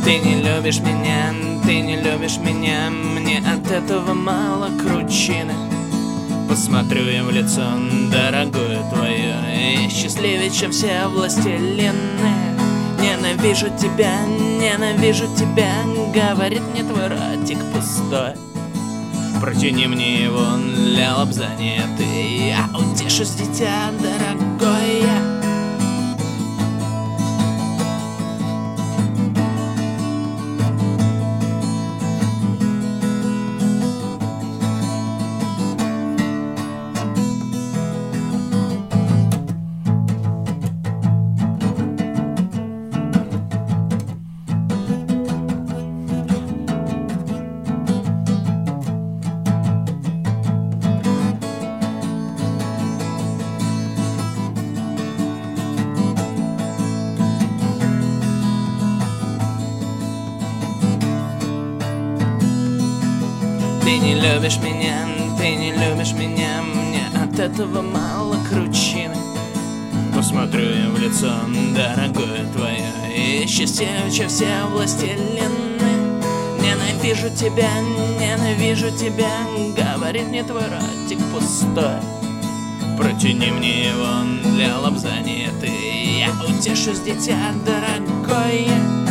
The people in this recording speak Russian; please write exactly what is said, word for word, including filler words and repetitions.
Ты не любишь меня, ты не любишь меня, мне от этого мало кручины. Посмотрю я в лицо, дорогое твое, и счастливее, чем все властелины. Ненавижу тебя, ненавижу тебя, говорит мне твой ротик пустой. Протяни мне его для лобзания, ты, я утешусь, дитя дорогое. Ты не любишь меня, ты не любишь меня, мне от этого мало кручины. Посмотрю я в лицо, дорогое твое, и счастливее, чем все властелины. Ненавижу тебя, ненавижу тебя, говорит мне твой ротик пустой. Протяни мне его для лобзания, ты, я утешусь, дитя дорогое.